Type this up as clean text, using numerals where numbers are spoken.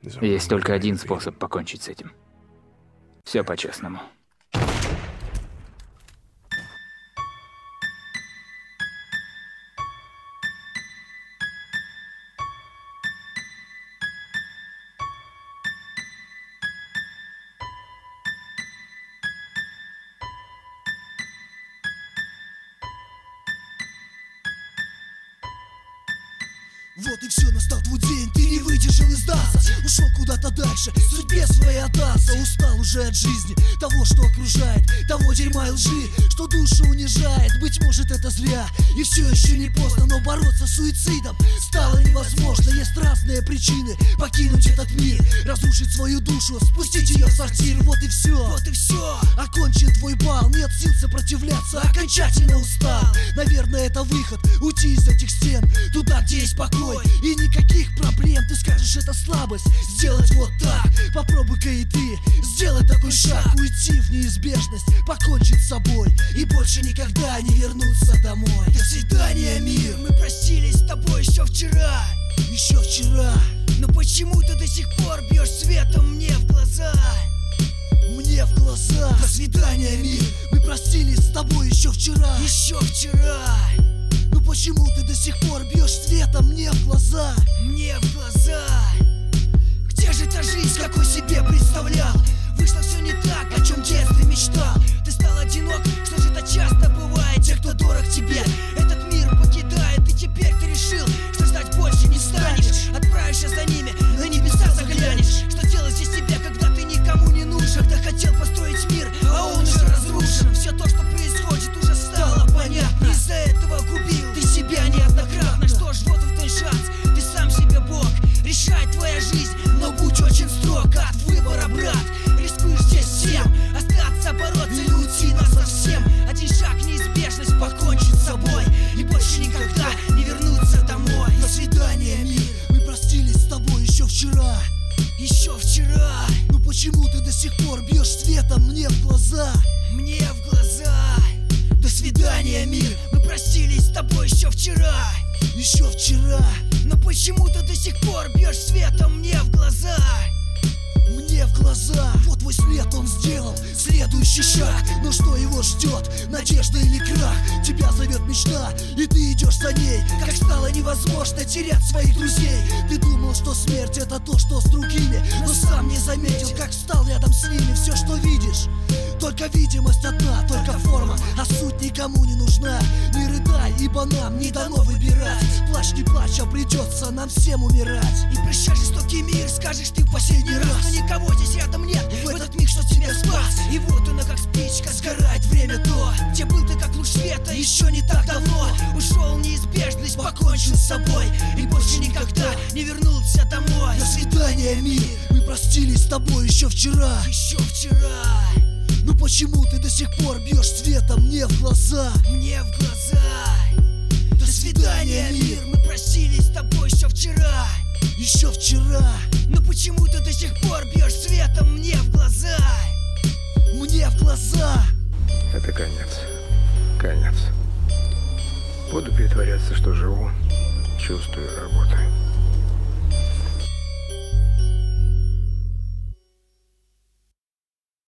Есть только один способ покончить с этим. Все по-честному. Вот и все, настал твой день, ты не выдержал и сдался. Ушел куда-то дальше, судьбе своей отдался. Устал уже от жизни, того, что окружает, того дерьма и лжи, что душу унижает. Быть может, это зря, и все еще не поздно, но бороться с суицидом стало невозможно. Есть разные причины покинуть этот мир, разрушить свою душу, спустить ее в сортир. Вот и все, окончен твой бал, нет сил сопротивляться, окончательно устал. Наверное, это выход, уйти из этих стен, туда, где есть покой и никаких проблем. Ты скажешь, это слабость, сделать вот так. Попробуй-ка и ты сделать такой шаг, уйти в неизбежность, покончить с собой и больше никогда не вернуться домой. До свидания, мир, мы простились с тобой еще вчера. Но почему ты до сих пор бьешь светом мне в глаза? До свидания, мир, мы простились с тобой еще вчера. Но почему ты до сих пор бьешь светом мне в глаза? Где же та жизнь, какой себе представлял? Вышло все не так, о чем в детстве мечтал. Ты стал одинок, что же это часто бывает. Те, кто дорог тебе, этот мир покидает. И теперь ты решил, что ждать больше не станешь. Отправишься за ними, на небеса заглянешь. Что делать здесь тебе, когда ты никому не нужен? Когда хотел построить мир, а он уже разрушен. Все то, что происходит, уже стало понятно. Из-за этого губил ты себя неоднократно. Что ж, вот твой шанс, ты сам себе бог. Решай твоя жизнь, но будь очень строг. От выбора, брат, рискуешь здесь всем. Остаться, бороться или уйти насовсем. Один шаг, неизбежность, покончить с собой и больше никогда не вернуться домой. До свидания, мир, мы простились с тобой еще вчера. Но почему ты до сих пор бьешь светом мне в глаза? До свидания, мир, мы простились с тобой еще вчера. Но почему ты до сих пор бьешь светом мне в глаза? Вот твой след он сделал, следующий шаг. Но что его ждет, надежда или крах? Тебя зовет мечта, и ты идешь за ней. Как стало невозможно терять своих друзей. Ты думал, что смерть это то, что с другими, но сам не заметил, как встал рядом с ними. Все, что видишь, только видимость одна, только форма, а суть никому не нужна. Не рыдай, ибо нам не дано выбирать. Плачь, не плачь, а придется нам всем умирать. И прощай, жестокий мир, скажешь ты в последний раз. Но никого здесь рядом нет, в этот миг, что тебя спас. И вот она, как спичка, сгорает время то. Где был ты, как луч света, еще не так давно. Ушел в неизбежность, покончил с собой и больше никогда не вернулся домой. До свидания, мир, мы простились с тобой еще вчера. Но почему ты до сих пор бьешь светом мне в глаза? До свидания, мир, мы простились с тобой еще вчера. Но почему ты до сих пор бьешь светом мне в глаза? Это конец. Буду притворяться, что живу, чувствую, работаю.